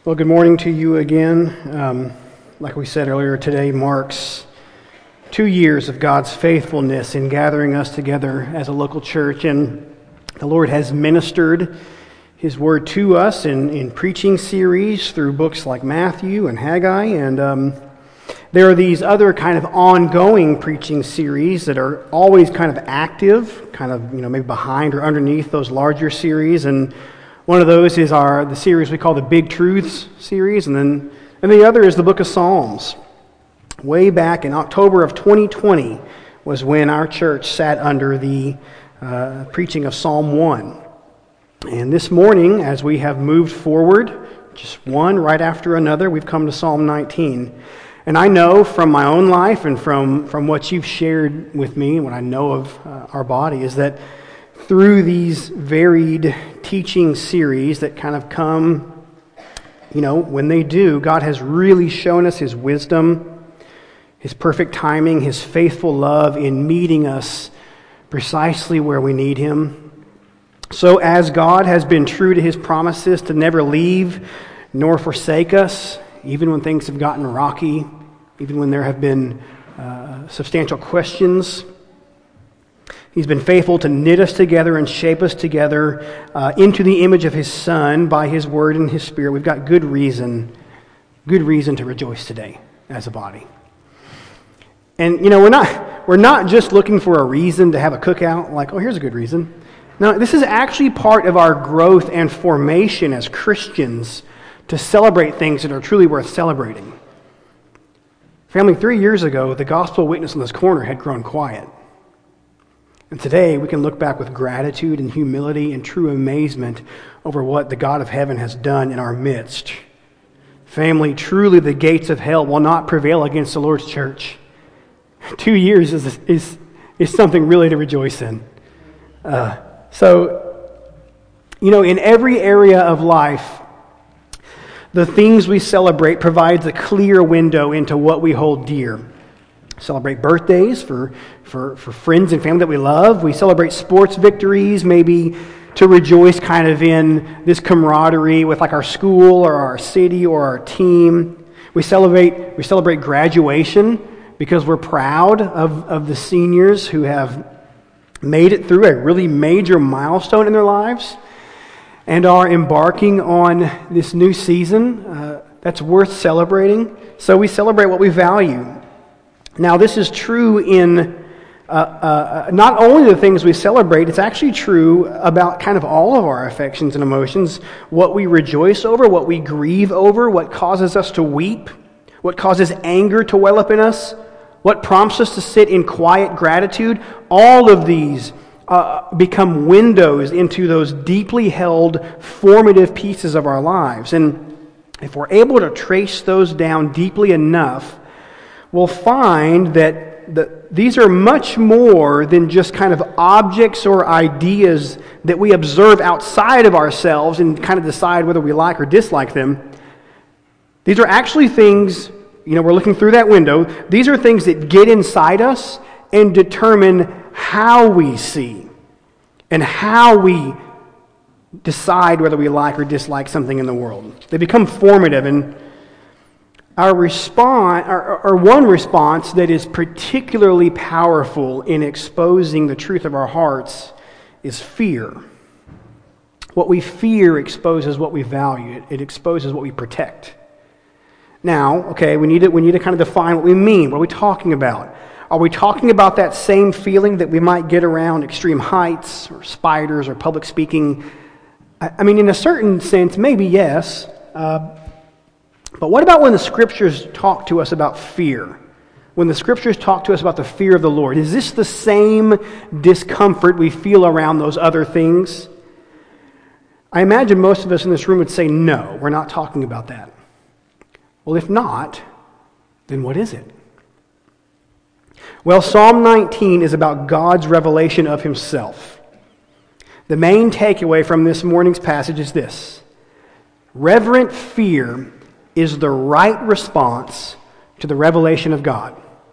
Well, good morning to you again. Like we said earlier, today marks 2 years of God's faithfulness in gathering us together as a local church, and the Lord has ministered His Word to us in preaching series through books like Matthew and Haggai, and there are these other kind of ongoing preaching series that are always kind of active, kind of maybe behind or underneath those larger series, and one of those is the series we call the Big Truths series, and the other is the Book of Psalms. Way back in October of 2020 was when our church sat under the preaching of Psalm 1. And this morning, as we have moved forward, just one right after another, we've come to Psalm 19. And I know from my own life and from what you've shared with me, what I know of our body, is that through these varied teaching series that kind of come, when they do, God has really shown us His wisdom, His perfect timing, His faithful love in meeting us precisely where we need Him. So as God has been true to His promises to never leave nor forsake us, even when things have gotten rocky, even when there have been substantial questions, He's been faithful to knit us together and shape us together into the image of His Son by His Word and His Spirit. We've got good reason to rejoice today as a body. And we're not just looking for a reason to have a cookout, like, oh, here's a good reason. No, this is actually part of our growth and formation as Christians to celebrate things that are truly worth celebrating. Family, 3 years ago, the gospel witness in this corner had grown quiet. And today, we can look back with gratitude and humility and true amazement over what the God of heaven has done in our midst. Family, truly the gates of hell will not prevail against the Lord's church. 2 years is something really to rejoice in. In every area of life, the things we celebrate provides a clear window into what we hold dear. Celebrate birthdays for friends and family that we love. We celebrate sports victories, maybe to rejoice kind of in this camaraderie with like our school or our city or our team. We celebrate graduation because we're proud of the seniors who have made it through a really major milestone in their lives and are embarking on this new season that's worth celebrating. So we celebrate what we value. Now, this is true in not only the things we celebrate, it's actually true about kind of all of our affections and emotions, what we rejoice over, what we grieve over, what causes us to weep, what causes anger to well up in us, what prompts us to sit in quiet gratitude. All of these become windows into those deeply held, formative pieces of our lives. And if we're able to trace those down deeply enough, we'll find that these are much more than just kind of objects or ideas that we observe outside of ourselves and kind of decide whether we like or dislike them. These are actually things, we're looking through that window. These are things that get inside us and determine how we see and how we decide whether we like or dislike something in the world. They become formative, and our response, or one response that is particularly powerful in exposing the truth of our hearts is fear. What we fear exposes what we value. It exposes what we protect. Now, okay, we need to kind of define what we mean. What are we talking about? Are we talking about that same feeling that we might get around extreme heights or spiders or public speaking? I mean, in a certain sense, maybe yes. But what about when the Scriptures talk to us about fear? When the Scriptures talk to us about the fear of the Lord, is this the same discomfort we feel around those other things? I imagine most of us in this room would say, no, we're not talking about that. Well, if not, then what is it? Well, Psalm 19 is about God's revelation of Himself. The main takeaway from this morning's passage is this: reverent fear is the right response to the revelation of God.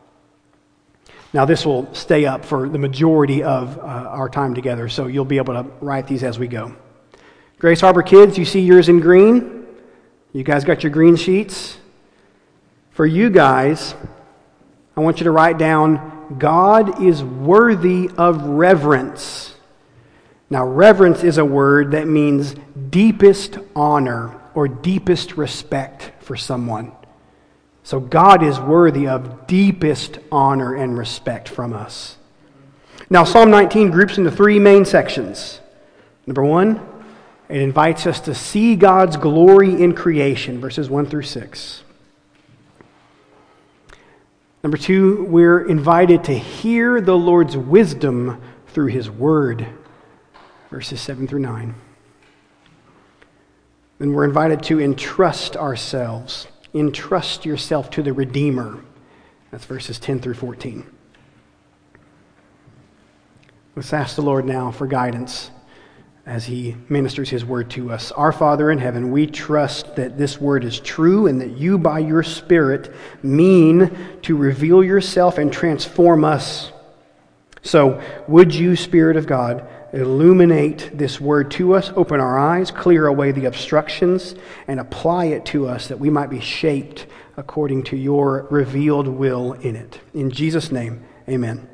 Now, this will stay up for the majority of our time together, so you'll be able to write these as we go. Grace Harbor kids, you see yours in green? You guys got your green sheets? For you guys, I want you to write down, God is worthy of reverence. Now, reverence is a word that means deepest honor or deepest respect for someone. So God is worthy of deepest honor and respect from us. Now, Psalm 19 groups into three main sections. Number one, it invites us to see God's glory in creation, verses 1 through 6. Number two, we're invited to hear the Lord's wisdom through His Word, verses 7 through 9. Then we're invited to entrust ourselves. Entrust yourself to the Redeemer. That's verses 10 through 14. Let's ask the Lord now for guidance as He ministers His word to us. Our Father in heaven, we trust that this word is true and that You, by Your Spirit, mean to reveal Yourself and transform us. So, would You, Spirit of God, illuminate this word to us, open our eyes, clear away the obstructions, and apply it to us that we might be shaped according to Your revealed will in it. In Jesus' name, amen.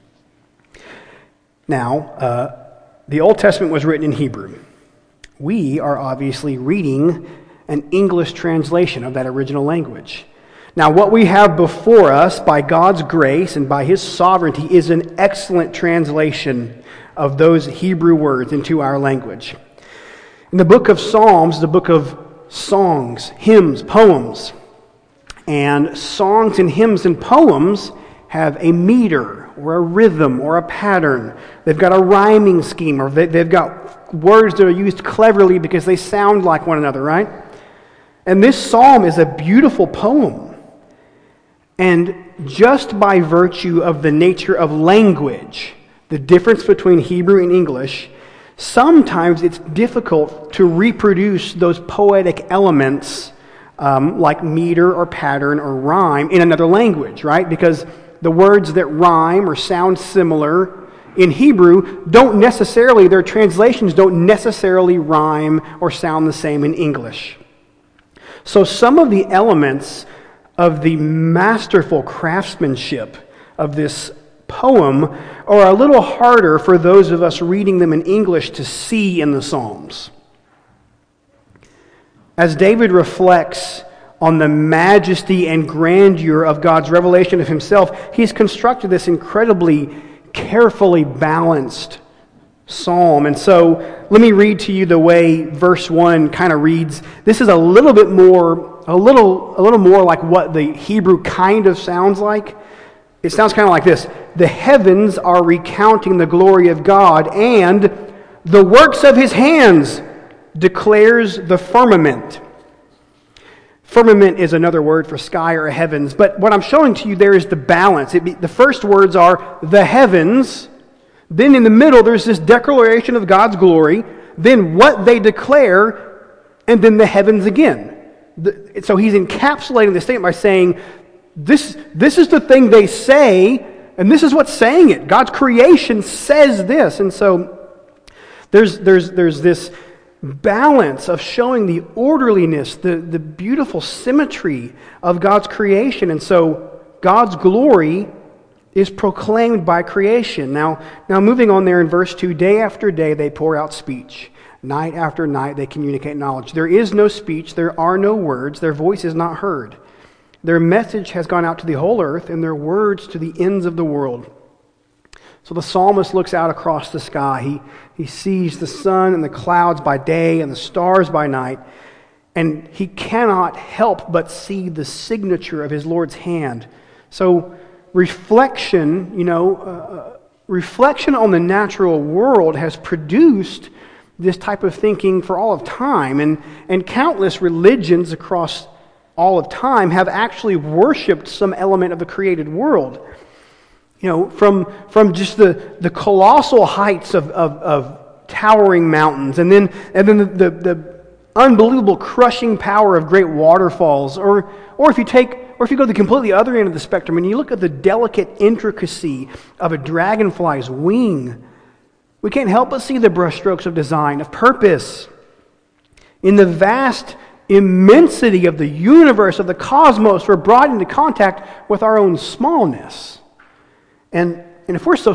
Now, the Old Testament was written in Hebrew. We are obviously reading an English translation of that original language. Now, what we have before us, by God's grace and by His sovereignty, is an excellent translation of those Hebrew words into our language. In the book of Psalms, the book of songs, hymns, poems, and songs and hymns and poems have a meter or a rhythm or a pattern. They've got a rhyming scheme, or they've got words that are used cleverly because they sound like one another, right? And this psalm is a beautiful poem. And just by virtue of the nature of language, the difference between Hebrew and English, sometimes it's difficult to reproduce those poetic elements like meter or pattern or rhyme in another language, right? Because the words that rhyme or sound similar in Hebrew their translations don't necessarily rhyme or sound the same in English. So some of the elements of the masterful craftsmanship of this poem are a little harder for those of us reading them in English to see in the Psalms. As David reflects on the majesty and grandeur of God's revelation of Himself, he's constructed this incredibly carefully balanced psalm. And so let me read to you the way verse 1 kind of reads. This is a little more like what the Hebrew kind of sounds like. It sounds kind of like this: the heavens are recounting the glory of God, and the works of His hands declares the firmament. Firmament is another word for sky or heavens, but what I'm showing to you there is the balance. The first words are the heavens, then in the middle there's this declaration of God's glory, then what they declare, and then the heavens again. So he's encapsulating the statement by saying, this is the thing they say, and this is what's saying it. God's creation says this. And so there's this balance of showing the orderliness, the beautiful symmetry of God's creation. And so God's glory is proclaimed by creation. Now moving on there in verse 2, day after day they pour out speech. Night after night they communicate knowledge. There is no speech, there are no words, their voice is not heard. Their message has gone out to the whole earth, and their words to the ends of the world. So the psalmist looks out across the sky. He sees the sun and the clouds by day and the stars by night, and he cannot help but see the signature of his Lord's hand. So reflection on the natural world has produced this type of thinking for all of time, and countless religions across all of time have actually worshipped some element of the created world. From just the colossal heights of towering mountains, and then the unbelievable crushing power of great waterfalls, or if you go to the completely other end of the spectrum and you look at the delicate intricacy of a dragonfly's wing, we can't help but see the brushstrokes of design, of purpose. In the vast immensity of the universe, of the cosmos, we're brought into contact with our own smallness. And if we're so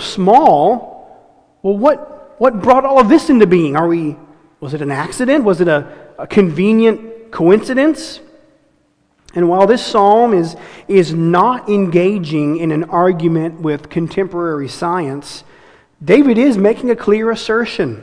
small, well, what brought all of this into being? Was it an accident? Was it a convenient coincidence? And while this psalm is not engaging in an argument with contemporary science, David is making a clear assertion.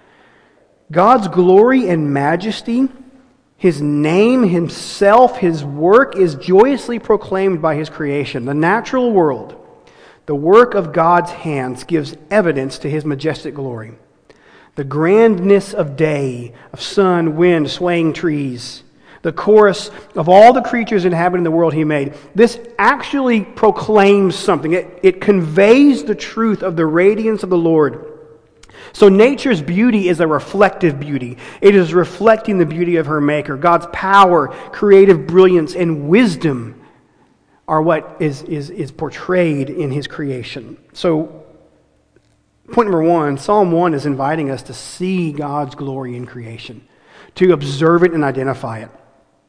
God's glory and majesty, His name, Himself, His work is joyously proclaimed by His creation. The natural world, the work of God's hands, gives evidence to His majestic glory. The grandness of day, of sun, wind, swaying trees, the chorus of all the creatures inhabiting the world He made. This actually proclaims something. It conveys the truth of the radiance of the Lord. So nature's beauty is a reflective beauty. It is reflecting the beauty of her Maker. God's power, creative brilliance, and wisdom are what is portrayed in His creation. So, point number 1, Psalm 1 is inviting us to see God's glory in creation, to observe it and identify it.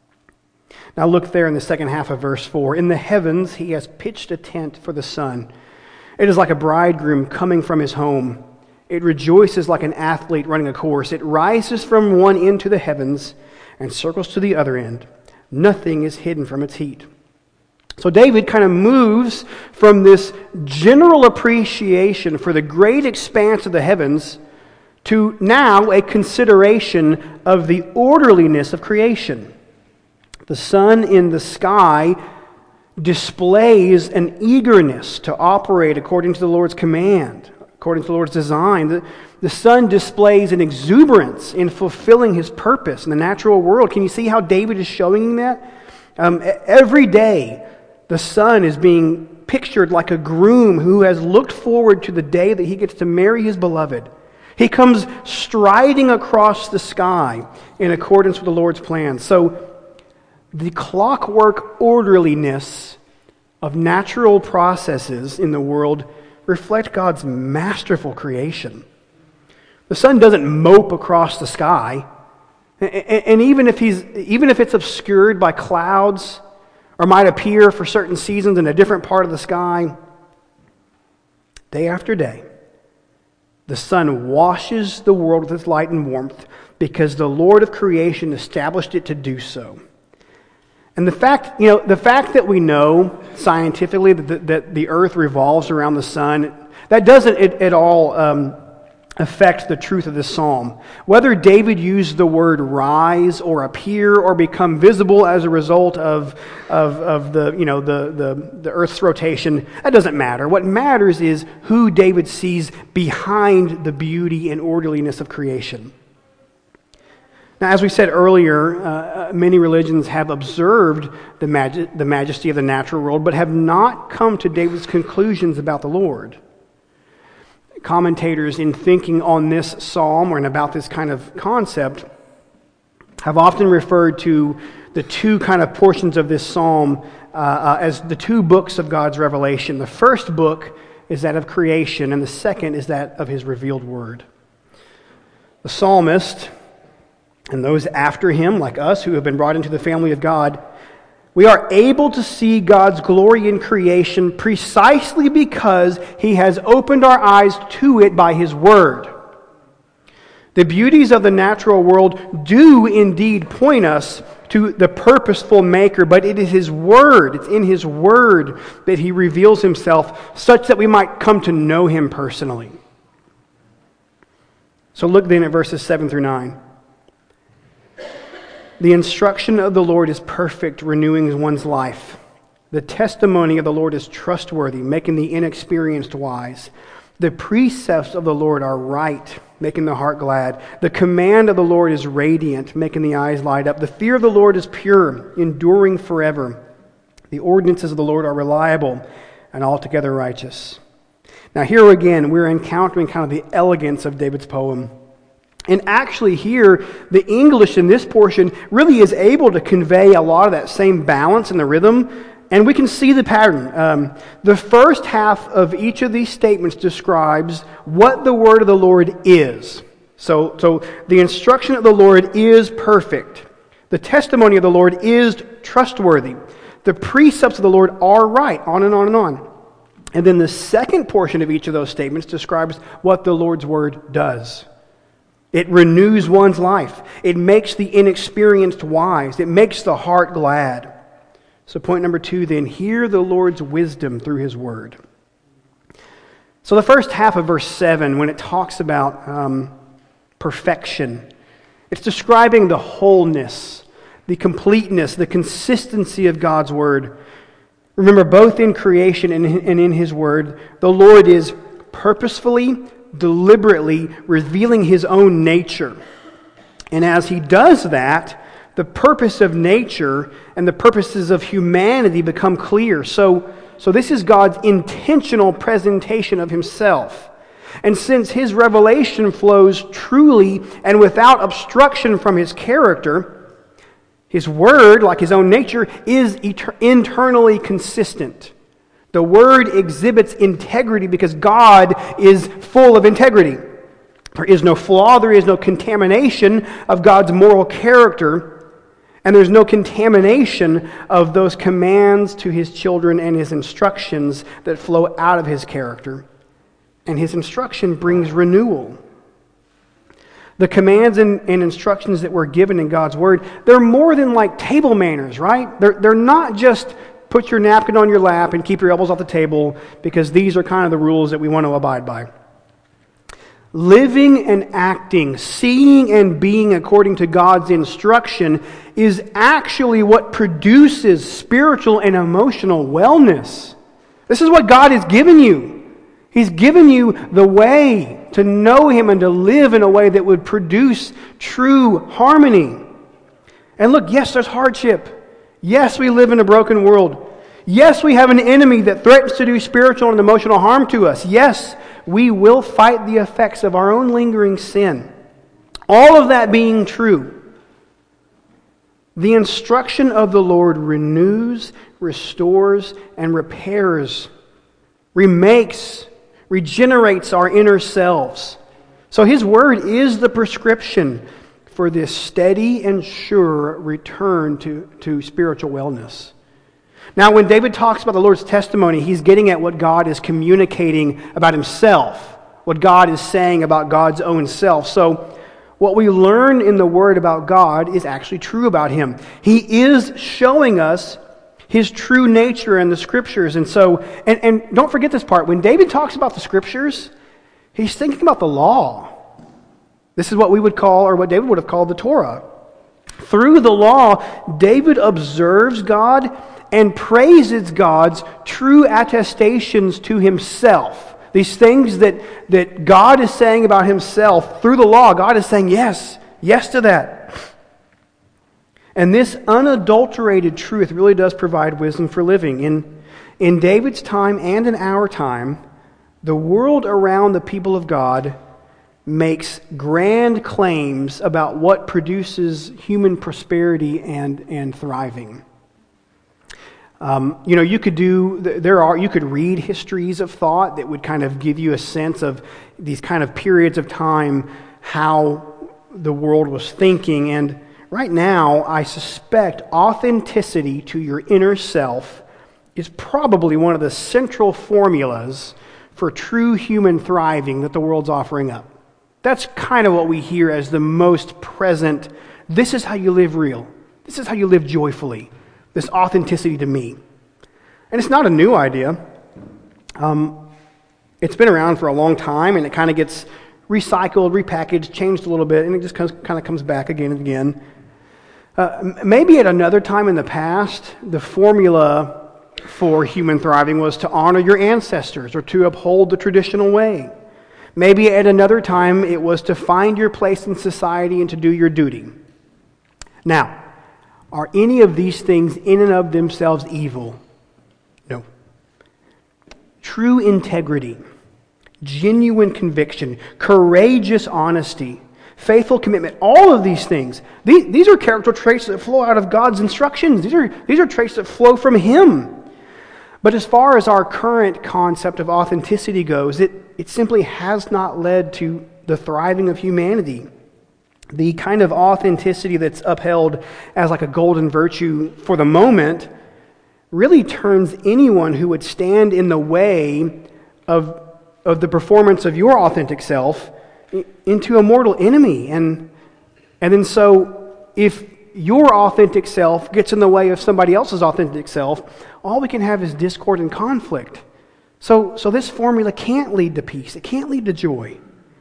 Now look there in the second half of verse 4. In the heavens He has pitched a tent for the sun. It is like a bridegroom coming from his home. It rejoices like an athlete running a course. It rises from one end to the heavens and circles to the other end. Nothing is hidden from its heat. So David kind of moves from this general appreciation for the great expanse of the heavens to now a consideration of the orderliness of creation. The sun in the sky displays an eagerness to operate according to the Lord's command, according to the Lord's design. The sun displays an exuberance in fulfilling His purpose in the natural world. Can you see how David is showing that? Every day, the sun is being pictured like a groom who has looked forward to the day that he gets to marry his beloved. He comes striding across the sky in accordance with the Lord's plan. So, the clockwork orderliness of natural processes in the world reflect God's masterful creation. The sun doesn't mope across the sky, and even if it's obscured by clouds or might appear for certain seasons in a different part of the sky, day after day, the sun washes the world with its light and warmth because the Lord of creation established it to do so. And the fact that we know scientifically that the earth revolves around the sun, that doesn't at all affect the truth of this psalm. Whether David used the word rise or appear or become visible as a result of the earth's rotation, that doesn't matter. What matters is who David sees behind the beauty and orderliness of creation. Now, as we said earlier, many religions have observed the majesty of the natural world, but have not come to David's conclusions about the Lord. Commentators, in thinking on this psalm and about this kind of concept, have often referred to the two kind of portions of this psalm as the two books of God's revelation. The first book is that of creation, and the second is that of His revealed word. The psalmist, and those after him, like us, who have been brought into the family of God, we are able to see God's glory in creation precisely because He has opened our eyes to it by His Word. The beauties of the natural world do indeed point us to the purposeful Maker, but it is His Word, it's in His Word that He reveals Himself such that we might come to know Him personally. So look then at verses 7 through 9. The instruction of the Lord is perfect, renewing one's life. The testimony of the Lord is trustworthy, making the inexperienced wise. The precepts of the Lord are right, making the heart glad. The command of the Lord is radiant, making the eyes light up. The fear of the Lord is pure, enduring forever. The ordinances of the Lord are reliable and altogether righteous. Now here again, we're encountering kind of the elegance of David's poem. And actually here, the English in this portion really is able to convey a lot of that same balance and the rhythm, and we can see the pattern. The first half of each of these statements describes what the word of the Lord is. So the instruction of the Lord is perfect. The testimony of the Lord is trustworthy. The precepts of the Lord are right, on and on and on. And then the second portion of each of those statements describes what the Lord's word does. It renews one's life. It makes the inexperienced wise. It makes the heart glad. So point number 2 then, hear the Lord's wisdom through his word. So the first half of verse 7, when it talks about perfection, it's describing the wholeness, the completeness, the consistency of God's word. Remember, both in creation and in his word, the Lord is purposefully, deliberately revealing his own nature. And as he does that, the purpose of nature and the purposes of humanity become clear. So this is God's intentional presentation of himself. And since his revelation flows truly and without obstruction from his character, his word, like his own nature, is internally consistent. The word exhibits integrity because God is full of integrity. There is no flaw, there is no contamination of God's moral character, and there's no contamination of those commands to his children and his instructions that flow out of his character. And his instruction brings renewal. The commands and instructions that we're given in God's word, they're more than like table manners, right? They're not just put your napkin on your lap and keep your elbows off the table, because these are kind of the rules that we want to abide by. Living and acting, seeing and being according to God's instruction is actually what produces spiritual and emotional wellness. This is what God has given you. He's given you the way to know him and to live in a way that would produce true harmony. And look, yes, there's hardship. Yes, we live in a broken world. Yes, we have an enemy that threatens to do spiritual and emotional harm to us. Yes, we will fight the effects of our own lingering sin. All of that being true, the instruction of the Lord renews, restores, and repairs, remakes, regenerates our inner selves. So his word is the prescription for this steady and sure return to spiritual wellness. Now, when David talks about the Lord's testimony, he's getting at what God is communicating about himself, what God is saying about God's own self. So what we learn in the word about God is actually true about him. He is showing us his true nature in the Scriptures. And so, and don't forget this part, when David talks about the Scriptures, he's thinking about the law. This is what we would call, or what David would have called, the Torah. Through the law, David observes God and praises God's true attestations to himself. These things that God is saying about himself through the law, God is saying yes to that. And this unadulterated truth really does provide wisdom for living. In David's time and in our time, the world around the people of God makes grand claims about what produces human prosperity and thriving. You could read histories of thought that would kind of give you a sense of these kind of periods of time, how the world was thinking. And right now, I suspect authenticity to your inner self is probably one of the central formulas for true human thriving that the world's offering up. That's kind of what we hear as the most present, this is how you live real. This is how you live joyfully. This authenticity to me. And it's not a new idea. It's been around for a long time, and it kind of gets recycled, repackaged, changed a little bit, and it just kind of comes back again and again. Maybe at another time in the past, the formula for human thriving was to honor your ancestors or to uphold the traditional way. Maybe at another time it was to find your place in society and to do your duty. Now, are any of these things in and of themselves evil? No. True integrity, genuine conviction, courageous honesty, faithful commitment, all of these things, these are character traits that flow out of God's instructions. These are traits that flow from him. But as far as our current concept of authenticity goes, it simply has not led to the thriving of humanity. The kind of authenticity that's upheld as like a golden virtue for the moment really turns anyone who would stand in the way of the performance of your authentic self into a mortal enemy. And then so if your authentic self gets in the way of somebody else's authentic self, all we can have is discord and conflict. So this formula can't lead to peace. It can't lead to joy.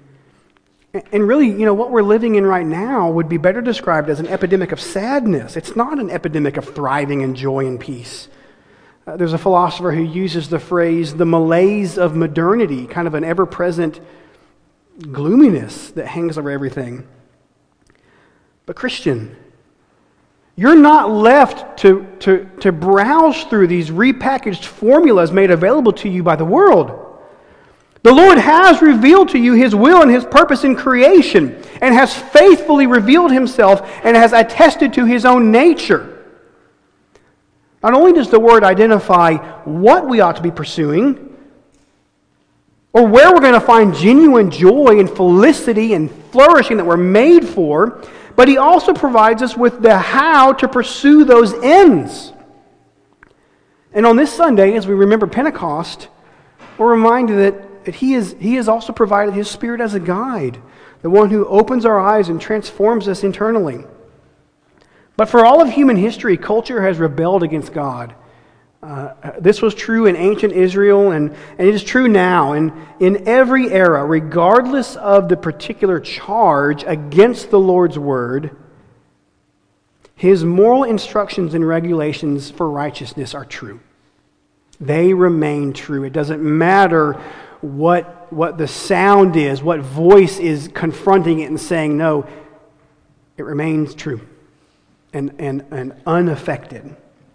And really, what we're living in right now would be better described as an epidemic of sadness. It's not an epidemic of thriving and joy and peace. There's a philosopher who uses the phrase, the malaise of modernity, kind of an ever-present gloominess that hangs over everything. But Christian, you're not left to browse through these repackaged formulas made available to you by the world. The Lord has revealed to you His will and His purpose in creation, and has faithfully revealed Himself and has attested to His own nature. Not only does the Word identify what we ought to be pursuing, or where we're going to find genuine joy and felicity and flourishing that we're made for, but He also provides us with the how to pursue those ends. And on this Sunday, as we remember Pentecost, we're reminded that He has also provided His Spirit as a guide, the one who opens our eyes and transforms us internally. But for all of human history, culture has rebelled against God. This was true in ancient Israel, and it is true now. And in every era, regardless of the particular charge against the Lord's Word, His moral instructions and regulations for righteousness are true. They remain true. It doesn't matter what the sound is, what voice is confronting it and saying no, it remains true and unaffected.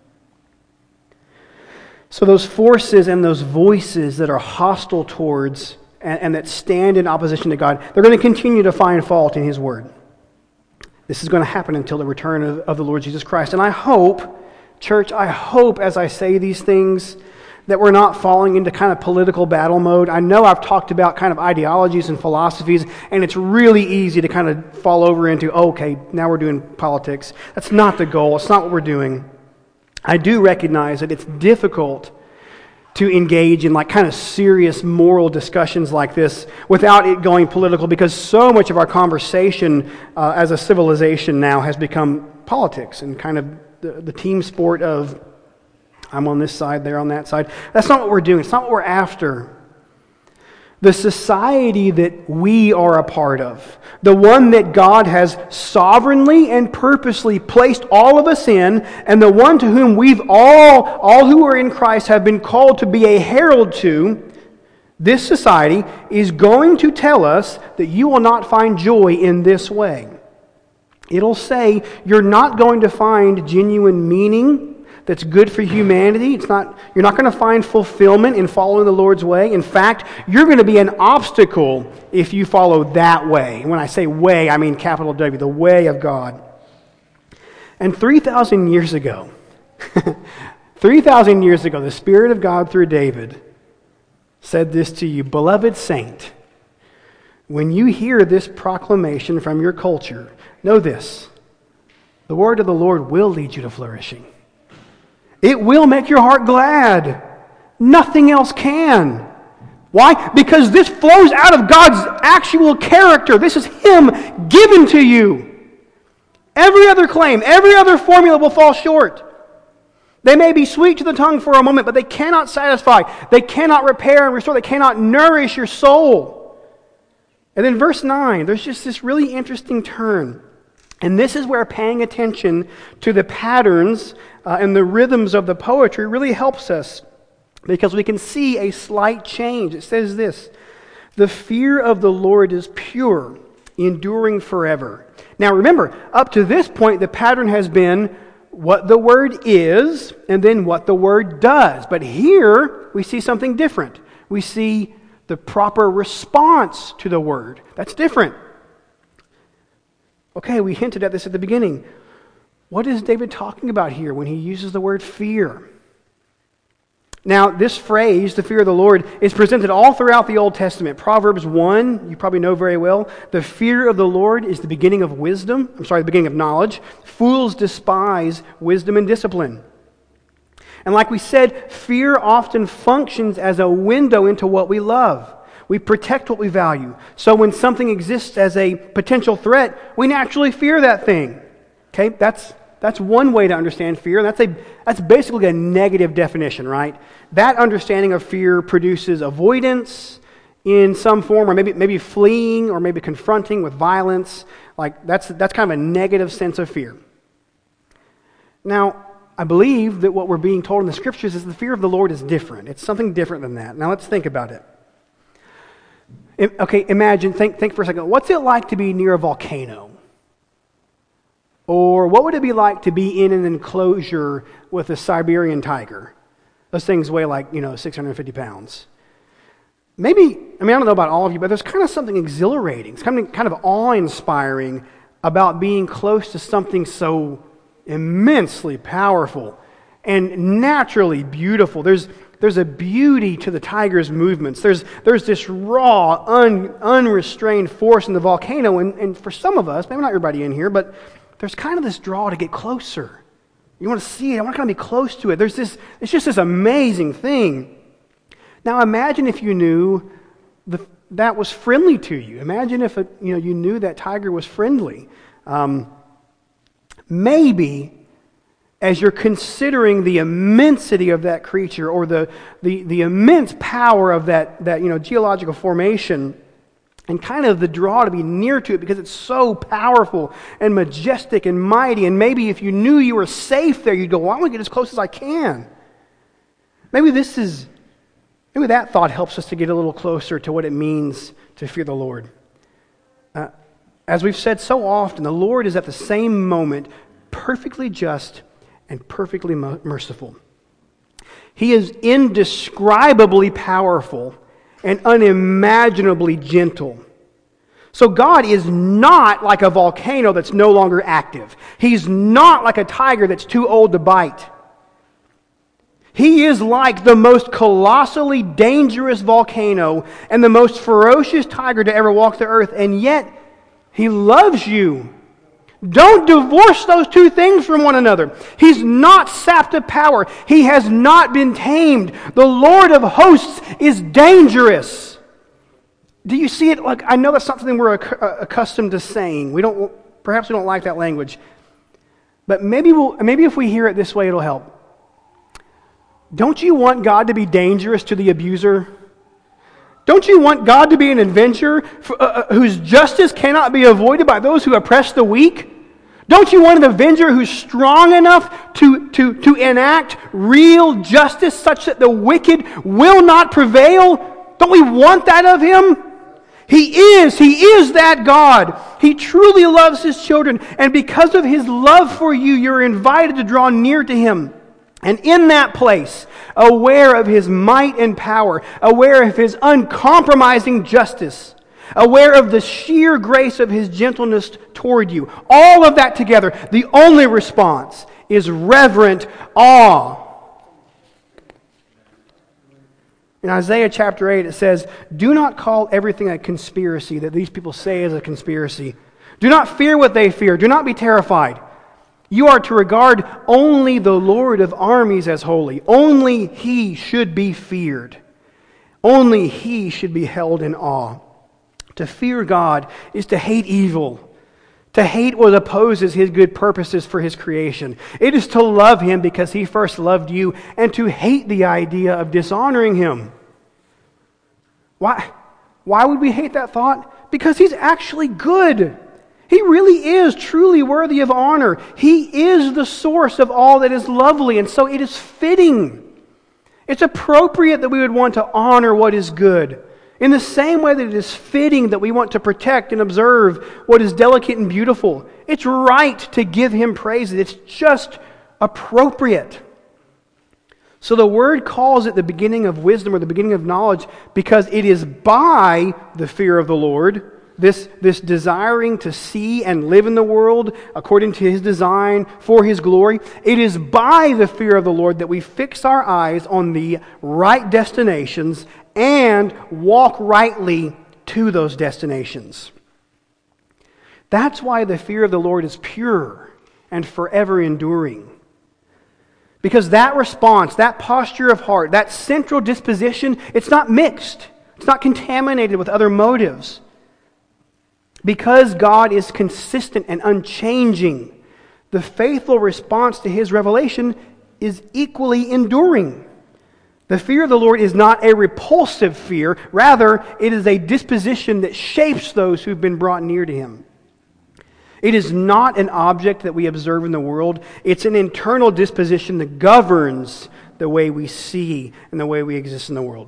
So those forces and those voices that are hostile towards and that stand in opposition to God, they're going to continue to find fault in His Word. This is going to happen until the return of the Lord Jesus Christ. And I hope, church, as I say these things, that we're not falling into kind of political battle mode. I know I've talked about kind of ideologies and philosophies, and it's really easy to kind of fall over into, okay, now we're doing politics. That's not the goal. It's not what we're doing. I do recognize that it's difficult to engage in like kind of serious moral discussions like this without it going political, because so much of our conversation as a civilization now has become politics and kind of the team sport of I'm on this side, they're on that side. That's not what we're doing. It's not what we're after. The society that we are a part of, the one that God has sovereignly and purposely placed all of us in, and the one to whom we've all who are in Christ have been called to be a herald to, this society is going to tell us that you will not find joy in this way. It'll say you're not going to find genuine meaning that's good for humanity. You're not going to find fulfillment in following the Lord's way. In fact, you're going to be an obstacle if you follow that way. And when I say way, I mean capital W, the way of God. And 3,000 years ago, the Spirit of God through David said this to you, beloved saint, when you hear this proclamation from your culture, know this, the word of the Lord will lead you to flourishing. It will make your heart glad. Nothing else can. Why? Because this flows out of God's actual character. This is Him given to you. Every other claim, every other formula will fall short. They may be sweet to the tongue for a moment, but they cannot satisfy. They cannot repair and restore. They cannot nourish your soul. And then verse 9, there's just this really interesting turn. And this is where paying attention to the patterns and the rhythms of the poetry really helps us, because we can see a slight change. It says this, the fear of the Lord is pure, enduring forever. Now remember, up to this point, the pattern has been what the word is and then what the word does. But here, we see something different. We see the proper response to the word. That's different. Okay, we hinted at this at the beginning. What is David talking about here when he uses the word fear? Now, this phrase, the fear of the Lord, is presented all throughout the Old Testament. Proverbs 1, you probably know very well. The fear of the Lord is the beginning of wisdom. The beginning of knowledge. Fools despise wisdom and discipline. And like we said, fear often functions as a window into what we love. We protect what we value. So when something exists as a potential threat, we naturally fear that thing. Okay, that's one way to understand fear. That's basically a negative definition, right? That understanding of fear produces avoidance in some form, or maybe fleeing, or maybe confronting with violence. Like that's kind of a negative sense of fear. Now, I believe that what we're being told in the Scriptures is the fear of the Lord is different. It's something different than that. Now let's think about it. Okay, think for a second. What's it like to be near a volcano? Or what would it be like to be in an enclosure with a Siberian tiger? Those things weigh 650 pounds. I don't know about all of you, but there's kind of something exhilarating. It's kind of awe-inspiring about being close to something so immensely powerful and naturally beautiful. There's a beauty to the tiger's movements. There's this raw, unrestrained force in the volcano, and for some of us, maybe not everybody in here, but there's kind of this draw to get closer. You want to see it. I want to kind of be close to it. It's just this amazing thing. Now imagine if you knew that was friendly to you. Imagine if you knew that tiger was friendly. Maybe as you're considering the immensity of that creature or the immense power of that geological formation, and kind of the draw to be near to it because it's so powerful and majestic and mighty. And maybe if you knew you were safe there, you'd go, well, I want to get as close as I can. Maybe that thought helps us to get a little closer to what it means to fear the Lord. As we've said so often, the Lord is at the same moment perfectly just and perfectly merciful. He is indescribably powerful and unimaginably gentle. So God is not like a volcano that's no longer active. He's not like a tiger that's too old to bite. He is like the most colossally dangerous volcano and the most ferocious tiger to ever walk the earth, and yet He loves you. Don't divorce those two things from one another. He's not sapped of power. He has not been tamed. The Lord of hosts is dangerous. Do you see it? Like, I know that's not something we're accustomed to saying. Perhaps we don't like that language. But maybe if we hear it this way, it'll help. Don't you want God to be dangerous to the abuser? Don't you want God to be an avenger whose justice cannot be avoided by those who oppress the weak? Don't you want an avenger who's strong enough to enact real justice such that the wicked will not prevail? Don't we want that of Him? He is that God. He truly loves His children, and because of His love for you, you're invited to draw near to Him. And in that place, aware of His might and power, aware of His uncompromising justice, aware of the sheer grace of His gentleness toward you, all of that together, the only response is reverent awe. In Isaiah chapter 8, it says, "Do not call everything a conspiracy that these people say is a conspiracy. Do not fear what they fear. Do not be terrified. You are to regard only the Lord of armies as holy. Only He should be feared. Only He should be held in awe." To fear God is to hate evil, to hate what opposes His good purposes for His creation. It is to love Him because He first loved you, and to hate the idea of dishonoring Him. Why would we hate that thought? Because He's actually good. He really is truly worthy of honor. He is the source of all that is lovely, and so it is fitting. It's appropriate that we would want to honor what is good. In the same way that it is fitting that we want to protect and observe what is delicate and beautiful. It's right to give Him praise. It's just appropriate. So the Word calls it the beginning of wisdom or the beginning of knowledge because it is by the fear of the Lord this desiring to see and live in the world according to His design for His glory, it is by the fear of the Lord that we fix our eyes on the right destinations and walk rightly to those destinations. That's why the fear of the Lord is pure and forever enduring. Because that response, that posture of heart, that central disposition, it's not mixed. It's not contaminated with other motives. Because God is consistent and unchanging, the faithful response to His revelation is equally enduring. The fear of the Lord is not a repulsive fear. Rather, it is a disposition that shapes those who've been brought near to Him. It is not an object that we observe in the world. It's an internal disposition that governs the way we see and the way we exist in the world.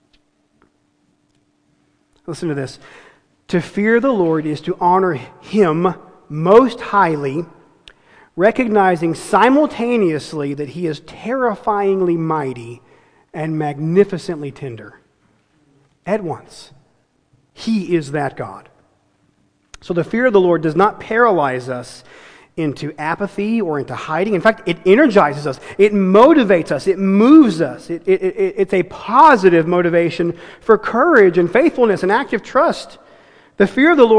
Listen to this. To fear the Lord is to honor Him most highly, recognizing simultaneously that He is terrifyingly mighty and magnificently tender. At once. He is that God. So the fear of the Lord does not paralyze us into apathy or into hiding. In fact, it energizes us. It motivates us. It moves us. It's a positive motivation for courage and faithfulness and active trust. The fear of the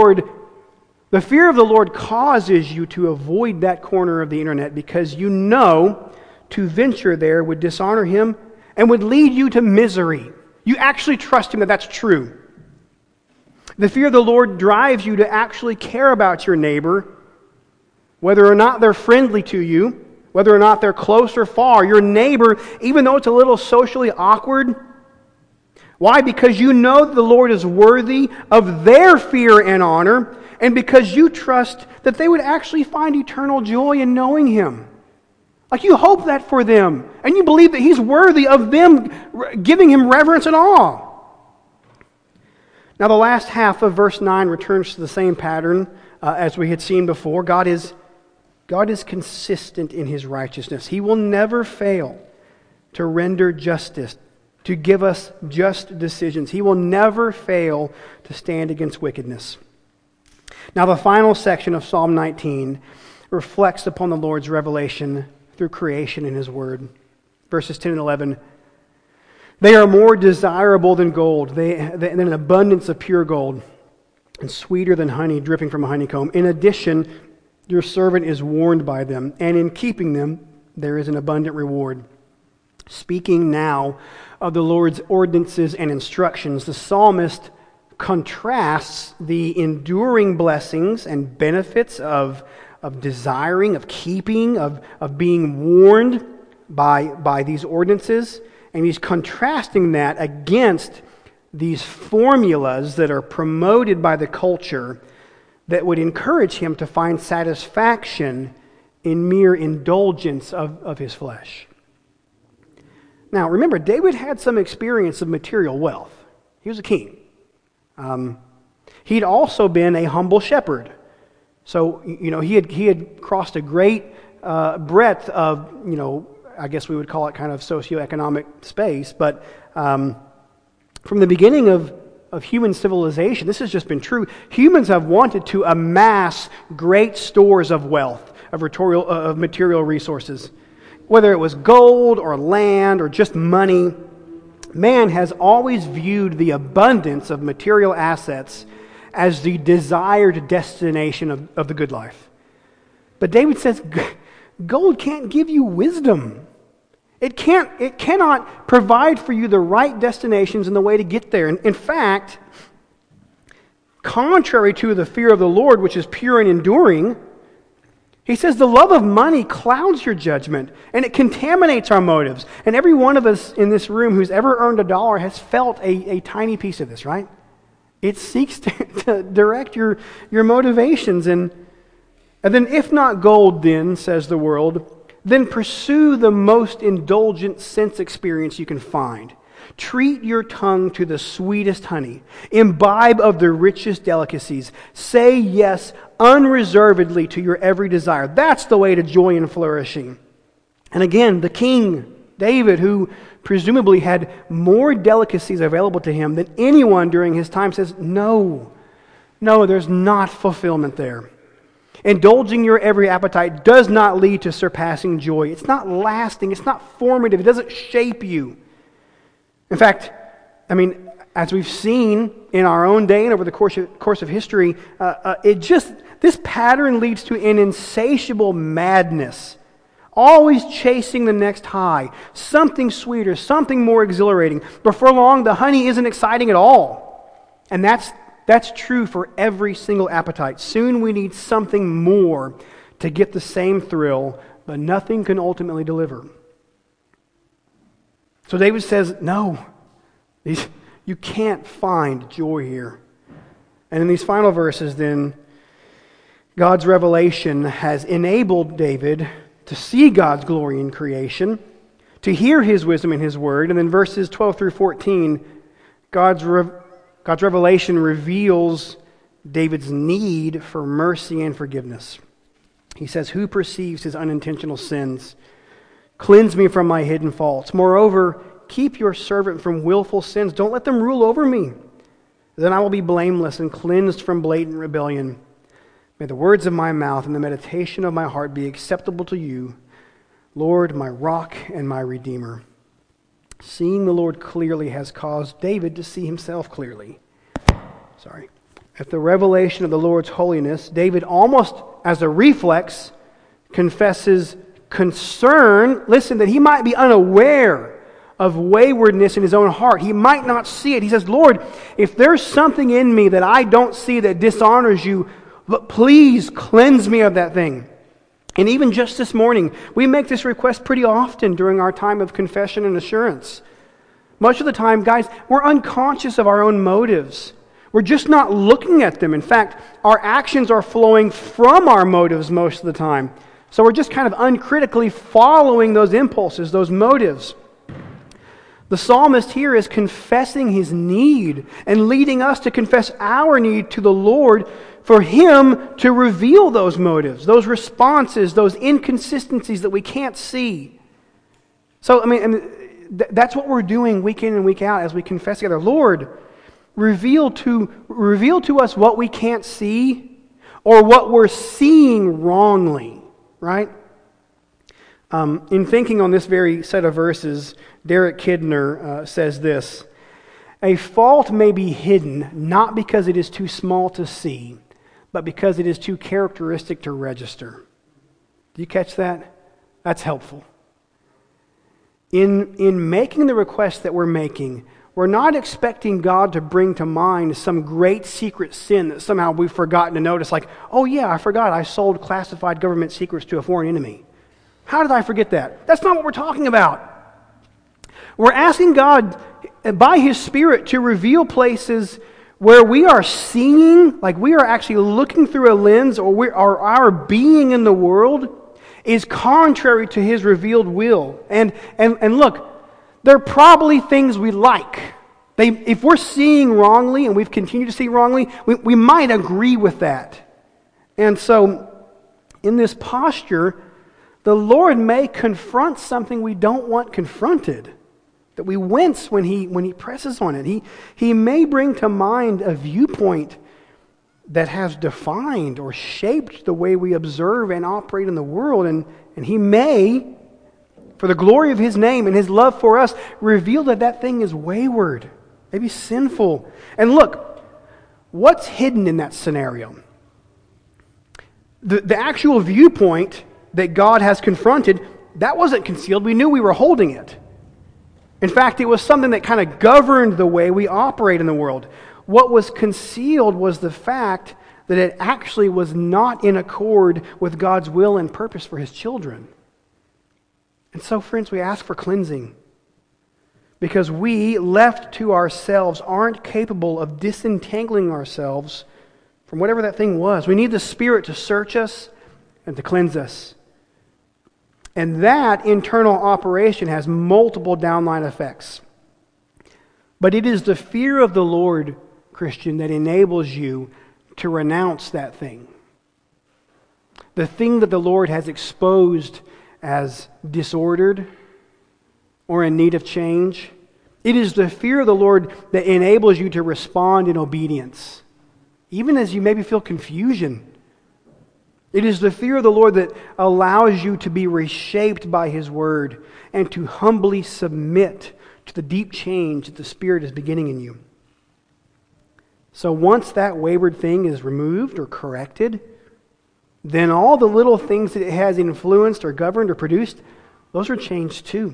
Lord causes you to avoid that corner of the internet because you know to venture there would dishonor Him and would lead you to misery. You actually trust Him that that's true. The fear of the Lord drives you to actually care about your neighbor, whether or not they're friendly to you, whether or not they're close or far. Your neighbor, even though it's a little socially awkward. Why? Because you know the Lord is worthy of their fear and honor, and because you trust that they would actually find eternal joy in knowing Him. Like you hope that for them, and you believe that He's worthy of them giving Him reverence and awe. Now the last half of verse 9 returns to the same pattern as we had seen before. God is consistent in His righteousness. He will never fail to render justice, to give us just decisions. He will never fail to stand against wickedness. Now the final section of Psalm 19 reflects upon the Lord's revelation through creation in His Word. Verses 10 and 11. They are more desirable than gold, than an abundance of pure gold, and sweeter than honey dripping from a honeycomb. In addition, your servant is warned by them, and in keeping them there is an abundant reward. Speaking now of the Lord's ordinances and instructions, the psalmist contrasts the enduring blessings and benefits of desiring, of keeping, of being warned by these ordinances. And he's contrasting that against these formulas that are promoted by the culture that would encourage him to find satisfaction in mere indulgence of his flesh. Now, remember, David had some experience of material wealth. He was a king. He'd also been a humble shepherd. So, he had crossed a great breadth of, I guess we would call it kind of socioeconomic space, but from the beginning of human civilization, this has just been true. Humans have wanted to amass great stores of wealth, of material resources. Whether it was gold or land or just money, man has always viewed the abundance of material assets as the desired destination of the good life. But David says, gold can't give you wisdom. It cannot provide for you the right destinations and the way to get there. In fact, contrary to the fear of the Lord, which is pure and enduring, he says the love of money clouds your judgment and it contaminates our motives. And every one of us in this room who's ever earned $1 has felt a tiny piece of this, right? It seeks to direct your motivations. And then if not gold, then, says the world, then pursue the most indulgent sense experience you can find. Treat your tongue to the sweetest honey. Imbibe of the richest delicacies. Say yes unreservedly to your every desire. That's the way to joy and flourishing. And again, the king, David, who presumably had more delicacies available to him than anyone during his time, says, no, No, there's not fulfillment there. Indulging your every appetite does not lead to surpassing joy. It's not lasting. It's not formative. It doesn't shape you. In fact, as we've seen in our own day and over the course of history, this pattern leads to an insatiable madness. Always chasing the next high, something sweeter, something more exhilarating. Before long, the honey isn't exciting at all. And that's true for every single appetite. Soon we need something more to get the same thrill, but nothing can ultimately deliver. So David says, no, you can't find joy here. And in these final verses then, God's revelation has enabled David to see God's glory in creation, to hear His wisdom in His Word. And then verses 12 through 14, God's revelation reveals David's need for mercy and forgiveness. He says, who perceives his unintentional sins? Cleanse me from my hidden faults. Moreover, keep your servant from willful sins. Don't let them rule over me. Then I will be blameless and cleansed from blatant rebellion. May the words of my mouth and the meditation of my heart be acceptable to you, Lord, my rock and my redeemer. Seeing the Lord clearly has caused David to see himself clearly. At the revelation of the Lord's holiness, David, almost as a reflex, confesses concern, that he might be unaware of waywardness in his own heart. He might not see it. He says, Lord, if there's something in me that I don't see that dishonors you, but please cleanse me of that thing. And even just this morning, we make this request pretty often during our time of confession and assurance. Much of the time, guys, we're unconscious of our own motives. We're just not looking at them. In fact, our actions are flowing from our motives most of the time. So we're just kind of uncritically following those impulses, those motives. The psalmist here is confessing his need and leading us to confess our need to the Lord for Him to reveal those motives, those responses, those inconsistencies that we can't see. So, that's what we're doing week in and week out as we confess together. Lord, reveal to us what we can't see or what we're seeing wrongly, right? In thinking on this very set of verses, Derek Kidner says this: a fault may be hidden not because it is too small to see, but because it is too characteristic to register. Do you catch that? That's helpful. In making the request that we're making, we're not expecting God to bring to mind some great secret sin that somehow we've forgotten to notice, like, oh yeah, I forgot I sold classified government secrets to a foreign enemy. How did I forget that? That's not what we're talking about. We're asking God, by His Spirit, to reveal places where we are seeing, like we are actually looking through a lens, or our being in the world is contrary to His revealed will. And look, there are probably things we like. If we're seeing wrongly and we've continued to see wrongly, we might agree with that. And so, in this posture, the Lord may confront something we don't want confronted, that we wince when He presses on it. He may bring to mind a viewpoint that has defined or shaped the way we observe and operate in the world, and He may, for the glory of His name and His love for us, reveal that thing is wayward, maybe sinful. And look, what's hidden in that scenario? The actual viewpoint that God has confronted, that wasn't concealed. We knew we were holding it. In fact, it was something that kind of governed the way we operate in the world. What was concealed was the fact that it actually was not in accord with God's will and purpose for His children. And so, friends, we ask for cleansing because we, left to ourselves, aren't capable of disentangling ourselves from whatever that thing was. We need the Spirit to search us and to cleanse us. And that internal operation has multiple downline effects. But it is the fear of the Lord, Christian, that enables you to renounce that thing. The thing that the Lord has exposed as disordered or in need of change. It is the fear of the Lord that enables you to respond in obedience, even as you maybe feel confusion. It is the fear of the Lord that allows you to be reshaped by His Word and to humbly submit to the deep change that the Spirit is beginning in you. So once that wayward thing is removed or corrected, then all the little things that it has influenced or governed or produced, those are changed too.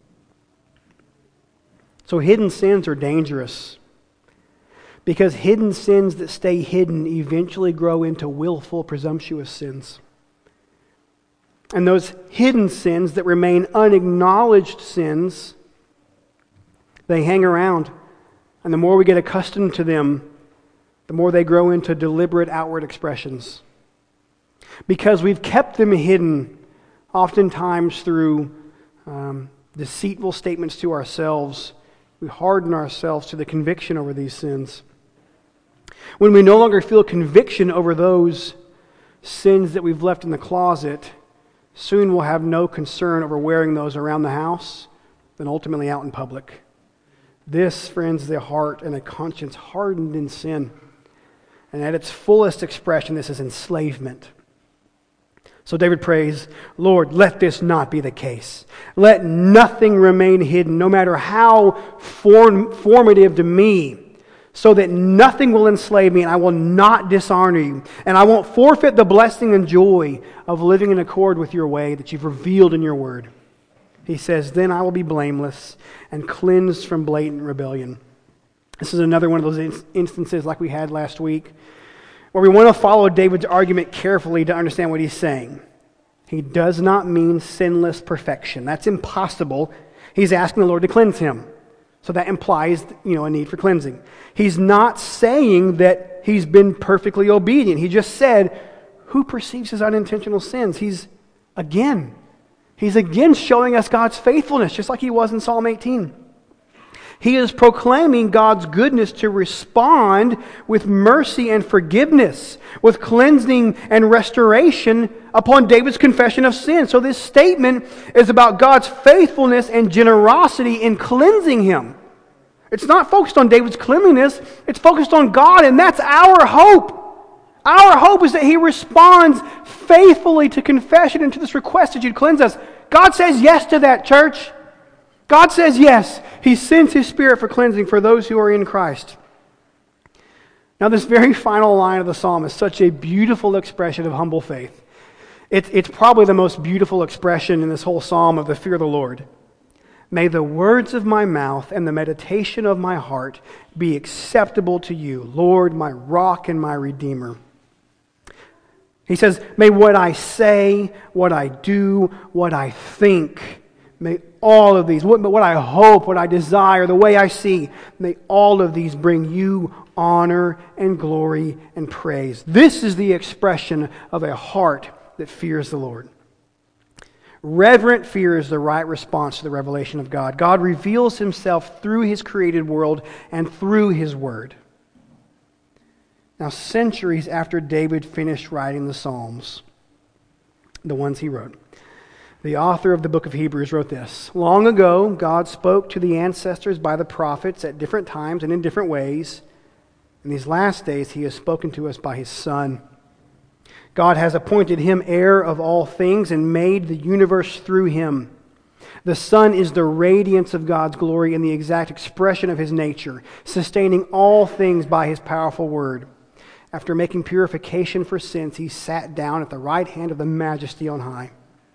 So hidden sins are dangerous, because hidden sins that stay hidden eventually grow into willful, presumptuous sins. And those hidden sins that remain unacknowledged sins, they hang around. And the more we get accustomed to them, the more they grow into deliberate outward expressions. Because we've kept them hidden, oftentimes through deceitful statements to ourselves, we harden ourselves to the conviction over these sins. When we no longer feel conviction over those sins that we've left in the closet, soon we'll have no concern over wearing those around the house, then ultimately out in public. This, friends, is a heart and a conscience hardened in sin. And at its fullest expression, this is enslavement. So David prays, Lord, let this not be the case. Let nothing remain hidden, no matter how formative to me, so that nothing will enslave me, and I will not dishonor you. And I won't forfeit the blessing and joy of living in accord with your way that you've revealed in your word. He says, then I will be blameless and cleansed from blatant rebellion. This is another one of those instances like we had last week, where we want to follow David's argument carefully to understand what he's saying. He does not mean sinless perfection. That's impossible. He's asking the Lord to cleanse him. So that implies, a need for cleansing. He's not saying that he's been perfectly obedient. He just said, who perceives his unintentional sins? He's again showing us God's faithfulness, just like he was in Psalm 18. He is proclaiming God's goodness to respond with mercy and forgiveness, with cleansing and restoration upon David's confession of sin. So this statement is about God's faithfulness and generosity in cleansing him. It's not focused on David's cleanliness, it's focused on God, and that's our hope. Our hope is that he responds faithfully to confession and to this request that you'd cleanse us. God says yes to that, church. God says yes. He sends His Spirit for cleansing for those who are in Christ. Now, this very final line of the psalm is such a beautiful expression of humble faith. It's probably the most beautiful expression in this whole psalm of the fear of the Lord. May the words of my mouth and the meditation of my heart be acceptable to you, Lord, my rock and my redeemer. He says, may what I say, what I do, what I think, may all of these, what I hope, what I desire, the way I see, may all of these bring you honor and glory and praise. This is the expression of a heart that fears the Lord. Reverent fear is the right response to the revelation of God. God reveals Himself through His created world and through His Word. Now, centuries after David finished writing the Psalms, the ones he wrote, the author of the book of Hebrews wrote this: long ago, God spoke to the ancestors by the prophets at different times and in different ways. In these last days, He has spoken to us by His Son. God has appointed Him heir of all things and made the universe through Him. The Son is the radiance of God's glory and the exact expression of His nature, sustaining all things by His powerful word. After making purification for sins, He sat down at the right hand of the Majesty on high.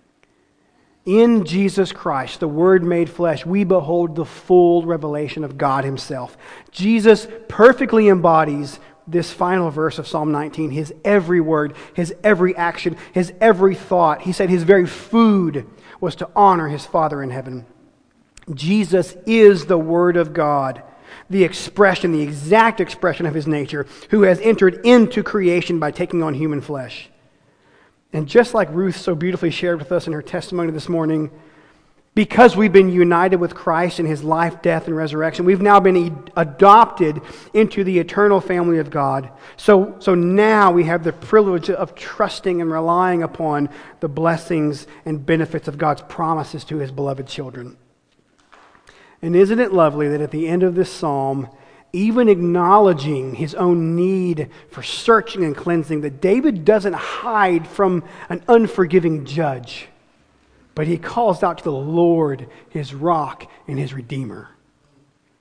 In Jesus Christ, the Word made flesh, we behold the full revelation of God Himself. Jesus perfectly embodies this final verse of Psalm 19, His every word, His every action, His every thought. He said His very food was to honor His Father in heaven. Jesus is the Word of God, the expression, the exact expression of His nature, who has entered into creation by taking on human flesh. And just like Ruth so beautifully shared with us in her testimony this morning, because we've been united with Christ in His life, death, and resurrection, we've now been adopted into the eternal family of God. So now we have the privilege of trusting and relying upon the blessings and benefits of God's promises to His beloved children. And isn't it lovely that at the end of this psalm, even acknowledging his own need for searching and cleansing, that David doesn't hide from an unforgiving judge, but he calls out to the Lord, his rock and his redeemer.